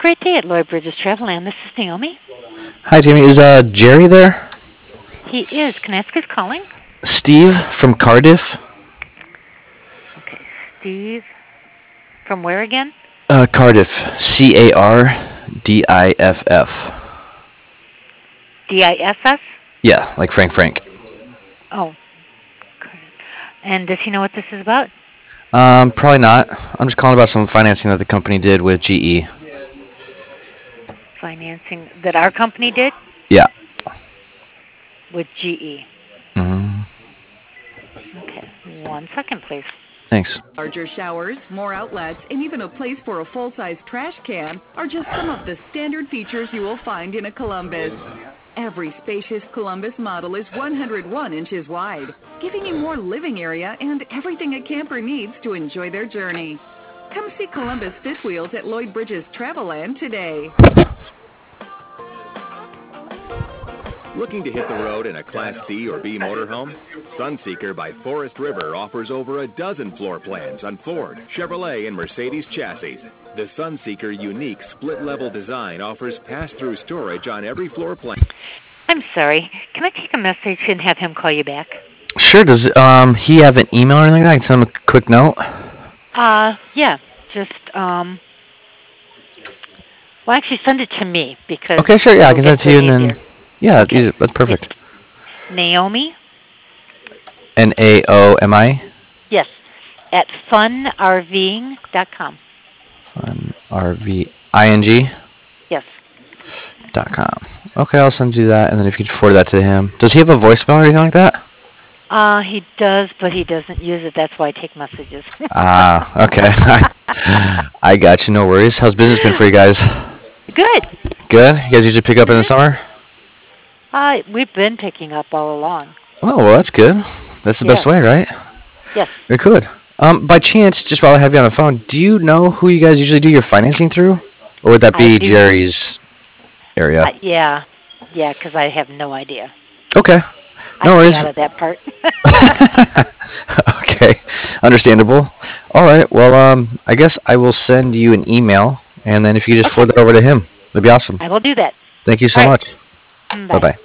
great day at Lloyd Bridges Travelland. This is Naomi. Hi, Jamie. Is Jerry there? He is. Can I ask who's calling? Steve from Cardiff. Okay, Steve. From where again? Cardiff. Cardiff. DISS? Yeah, like Frank. Oh. And does he know what this is about? Probably not. I'm just calling about some financing that the company did with GE. Financing that our company did? Yeah. With GE. Mm-hmm. Okay, 1 second, please. Thanks. Larger showers, more outlets, and even a place for a full-size trash can are just some of the standard features you will find in a Columbus. Every spacious Columbus model is 101 inches wide, giving you more living area and everything a camper needs to enjoy their journey. Come see Columbus Fifth Wheels at Lloyd Bridges Travelland today. Looking to hit the road in a Class C or B motorhome? Sunseeker by Forest River offers over a dozen floor plans on Ford, Chevrolet, and Mercedes chassis. The Sunseeker unique split-level design offers pass-through storage on every floor plan. I'm sorry. Can I take a message and have him call you back? Sure. Does he have an email or anything like that? I can send him a quick note. Yeah. Just well, actually, send it to me because. Okay, sure. Yeah, I can send it to you, and then. Yeah, okay. That's perfect. It's Naomi. Naomi. Yes, at funrving.com. funrving. Yes. .com. Okay, I'll send you that, and then if you could forward that to him. Does he have a voicemail or anything like that? He does, but he doesn't use it. That's why I take messages. Okay. I got you. No worries. How's business been for you guys? Good. Good? You guys usually pick up in the summer? We've been picking up all along. Oh, well, that's good. That's the best way, right? Yes. Very good. By chance, just while I have you on the phone, do you know who you guys usually do your financing through? Or would that be Jerry's area? Yeah, because I have no idea. Okay. No worries. I'm out of that part. Okay. Understandable. All right. Well, I guess I will send you an email, and then if you just forward that over to him, that'd be awesome. I will do that. Thank you so much. Bye. Bye-bye.